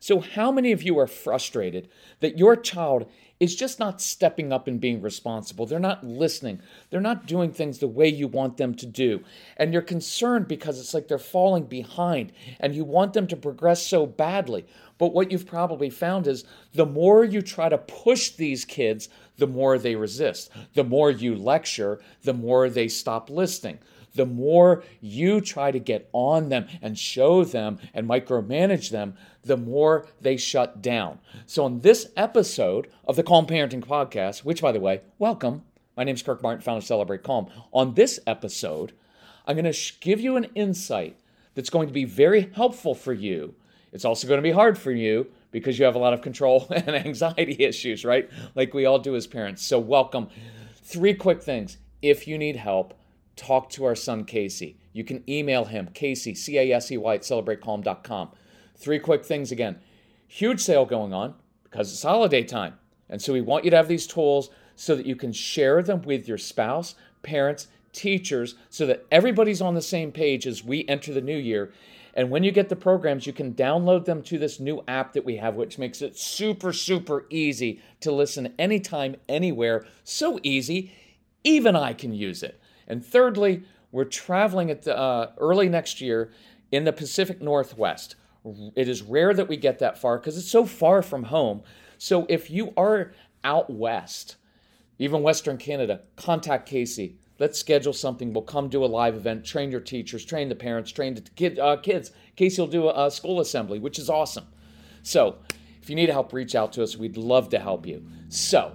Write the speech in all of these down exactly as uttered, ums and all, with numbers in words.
So how many of you are frustrated that your child is just not stepping up and being responsible? They're not listening. They're not doing things the way you want them to do. And you're concerned because it's like they're falling behind and you want them to progress so badly. But what you've probably found is the more you try to push these kids, the more they resist. The more you lecture, the more they stop listening. The more you try to get on them and show them and micromanage them, the more they shut down. So on this episode of the Calm Parenting Podcast, which, by the way, welcome. My name is Kirk Martin, founder of Celebrate Calm. On this episode, I'm going to sh- give you an insight that's going to be very helpful for you. It's also going to be hard for you because you have a lot of control and anxiety issues, right? Like we all do as parents. So welcome. Three quick things. If you need help, talk to our son, Casey. You can email him, Casey, C A S E Y, at celebrate calm dot com. Three quick things again. Huge sale going on because it's holiday time. And so we want you to have these tools so that you can share them with your spouse, parents, teachers, so that everybody's on the same page as we enter the new year. And when you get the programs, you can download them to this new app that we have, which makes it super, super easy to listen anytime, anywhere. So easy, even I can use it. And thirdly, we're traveling at the, uh, early next year in the Pacific Northwest. It is rare that we get that far because it's so far from home. So if you are out west, even Western Canada, contact Casey. Let's schedule something. We'll come do a live event, train your teachers, train the parents, train the kid, uh, kids. Casey will do a, a school assembly, which is awesome. So if you need help, reach out to us. We'd love to help you. So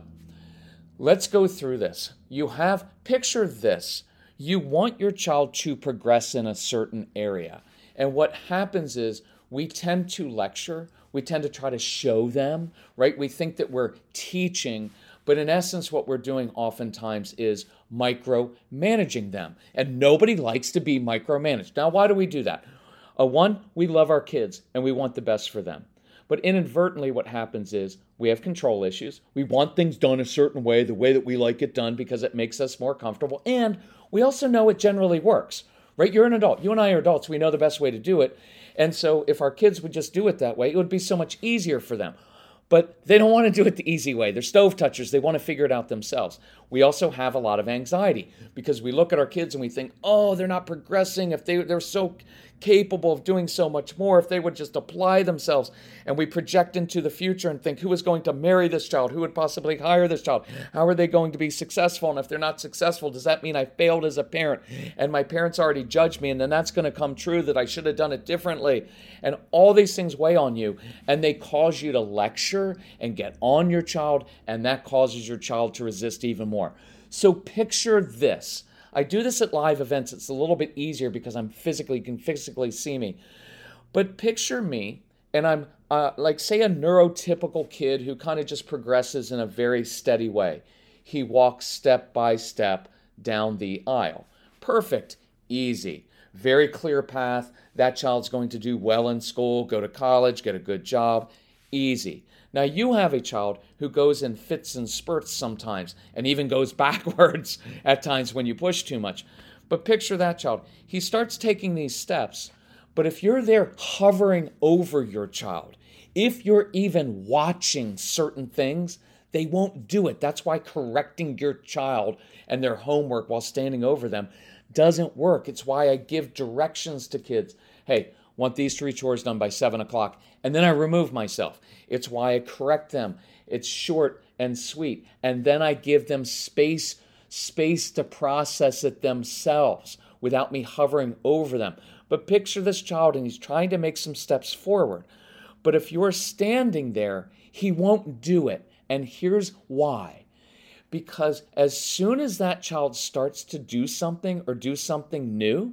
let's go through this. You have, picture this. You want your child to progress in a certain area. And what happens is we tend to lecture. We tend to try to show them, right? We think that we're teaching, but in essence, what we're doing oftentimes is micromanaging them. And nobody likes to be micromanaged. Now, why do we do that? Uh, one, we love our kids and we want the best for them. But inadvertently, what happens is we have control issues. We want things done a certain way, the way that we like it done, because it makes us more comfortable. And we also know it generally works, right? You're an adult. You and I are adults. We know the best way to do it. And so if our kids would just do it that way, it would be so much easier for them. But they don't want to do it the easy way. They're stove touchers. They want to figure it out themselves. We also have a lot of anxiety because we look at our kids and we think, oh, they're not progressing. If they, they're so capable of doing so much more, if they would just apply themselves. And we project into the future and think, who is going to marry this child? Who would possibly hire this child? How are they going to be successful? And if they're not successful, does that mean I failed as a parent? And my parents already judged me, and then that's going to come true that I should have done it differently. And all these things weigh on you, and they cause you to lecture and get on your child, and that causes your child to resist even more. So picture this. I do this at live events. It's a little bit easier because I'm physically, you can physically see me. But picture me, and I'm uh, like, say, a neurotypical kid who kind of just progresses in a very steady way. He walks step by step down the aisle. Perfect, easy, very clear path. That child's going to do well in school, go to college, get a good job, easy. Now, you have a child who goes in fits and spurts sometimes and even goes backwards at times when you push too much. But picture that child. He starts taking these steps, but if you're there hovering over your child, if you're even watching certain things, they won't do it. That's why correcting your child and their homework while standing over them doesn't work. It's why I give directions to kids. Hey, want these three chores done by seven o'clock, and then I remove myself. It's why I correct them. It's short and sweet. And then I give them space, space to process it themselves without me hovering over them. But picture this child, and he's trying to make some steps forward. But if you're standing there, he won't do it. And here's why. Because as soon as that child starts to do something or do something new,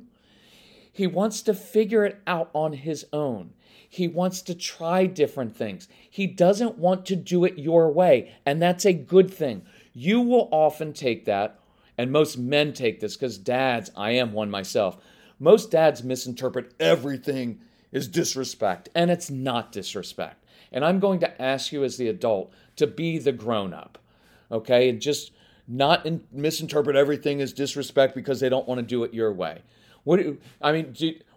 he wants to figure it out on his own. He wants to try different things. He doesn't want to do it your way, and that's a good thing. You will often take that, and most men take this because dads, I am one myself, most dads misinterpret everything as disrespect, and it's not disrespect. And I'm going to ask you as the adult to be the grown-up, okay? And just not in, misinterpret everything as disrespect because they don't want to do it your way. What do, I mean, do,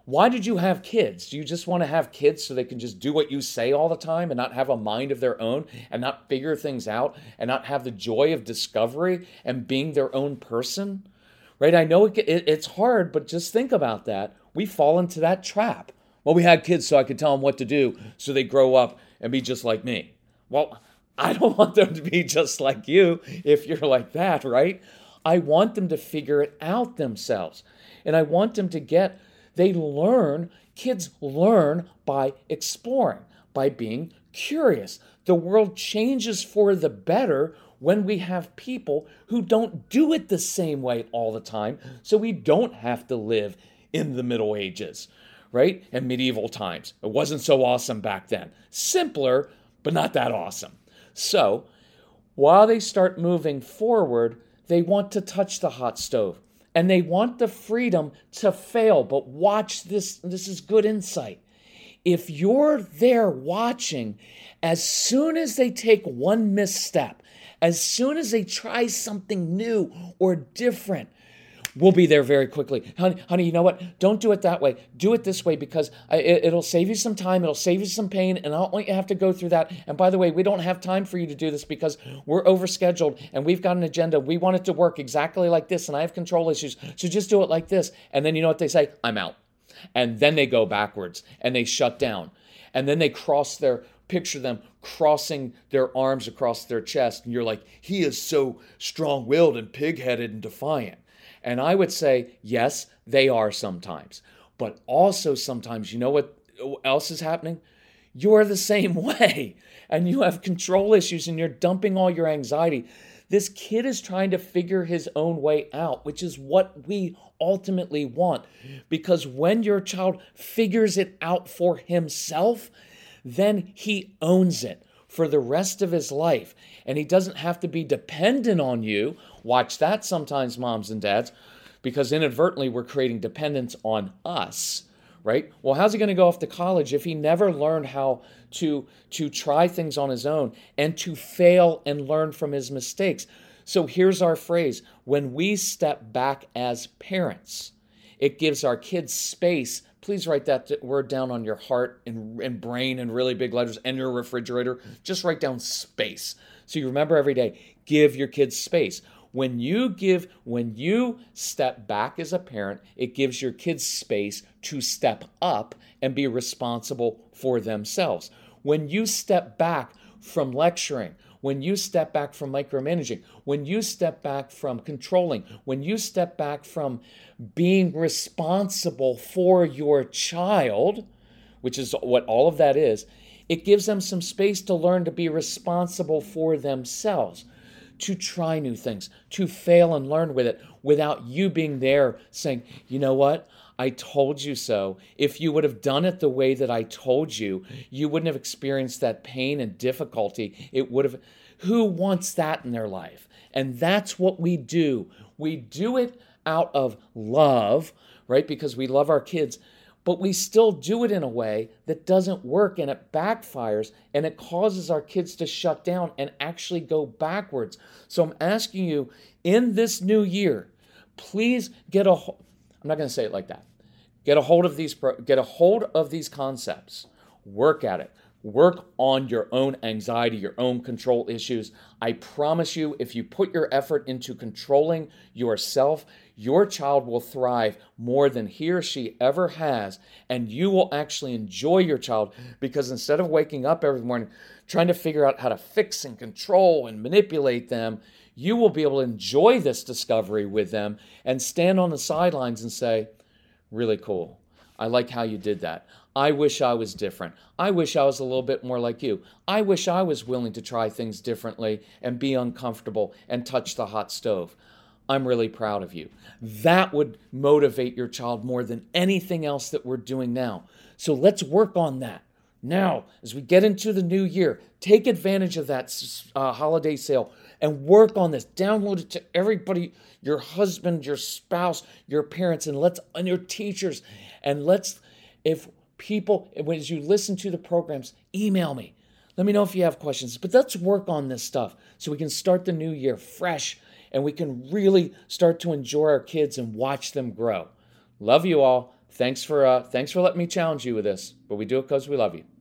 Why did you have kids? Do you just want to have kids so they can just do what you say all the time and not have a mind of their own and not figure things out and not have the joy of discovery and being their own person? Right? I know it, it, it's hard, but just think about that. We fall into that trap. Well, we had kids so I could tell them what to do so they grow up and be just like me. Well, I don't want them to be just like you if you're like that, right? I want them to figure it out themselves. And I want them to get, they learn, kids learn by exploring, by being curious. The world changes for the better when we have people who don't do it the same way all the time, so we don't have to live in the Middle Ages, right? And medieval times. It wasn't so awesome back then. Simpler, but not that awesome. So, while they start moving forward, they want to touch the hot stove. And they want the freedom to fail. But watch this. This is good insight. If you're there watching, as soon as they take one misstep, as soon as they try something new or different, we'll be there very quickly. Honey, honey, you know what? Don't do it that way. Do it this way because it, it'll save you some time. It'll save you some pain, and I don't want you to have to go through that. And by the way, we don't have time for you to do this because we're overscheduled, and we've got an agenda. We want it to work exactly like this, and I have control issues. So just do it like this. And then you know what they say? I'm out. And then they go backwards, and they shut down. And then they cross their, picture them crossing their arms across their chest, and you're like, he is so strong-willed and pig-headed and defiant. And I would say, yes, they are sometimes. But also sometimes, you know what else is happening? You're the same way. And you have control issues and you're dumping all your anxiety. This kid is trying to figure his own way out, which is what we ultimately want. Because when your child figures it out for himself, then he owns it for the rest of his life. And he doesn't have to be dependent on you. Watch that sometimes, moms and dads, because inadvertently we're creating dependence on us, right? Well, how's he going to go off to college if he never learned how to, to try things on his own and to fail and learn from his mistakes? So here's our phrase. When we step back as parents, it gives our kids space. Please write that word down on your heart and, and brain in really big letters and your refrigerator. Just write down space. So you remember every day, give your kids space. When you give, when you step back as a parent, it gives your kids space to step up and be responsible for themselves. When you step back from lecturing, when you step back from micromanaging, when you step back from controlling, when you step back from being responsible for your child, which is what all of that is, it gives them some space to learn to be responsible for themselves, to try new things, to fail and learn with it without you being there saying, you know what? I told you so. If you would have done it the way that I told you, you wouldn't have experienced that pain and difficulty. It would have. Who wants that in their life? And that's what we do. We do it out of love, right? Because we love our kids, but we still do it in a way that doesn't work and it backfires and it causes our kids to shut down and actually go backwards. So I'm asking you in this new year, please get a, I'm not going to say it like that. Get a hold of these, get a hold of these concepts. Work at it. Work on your own anxiety, your own control issues. I promise you, if you put your effort into controlling yourself, your child will thrive more than he or she ever has, and you will actually enjoy your child because instead of waking up every morning trying to figure out how to fix and control and manipulate them, you will be able to enjoy this discovery with them and stand on the sidelines and say, really cool. I like how you did that. I wish I was different. I wish I was a little bit more like you. I wish I was willing to try things differently and be uncomfortable and touch the hot stove. I'm really proud of you. That would motivate your child more than anything else that we're doing now. So let's work on that. Now, as we get into the new year, take advantage of that uh, holiday sale and work on this. Download it to everybody, your husband, your spouse, your parents, and let's, and your teachers. And let's, if people, as you listen to the programs, email me. Let me know if you have questions. But let's work on this stuff so we can start the new year fresh and we can really start to enjoy our kids and watch them grow. Love you all. thanks for uh, thanks for letting me challenge you with this. But we do it because we love you.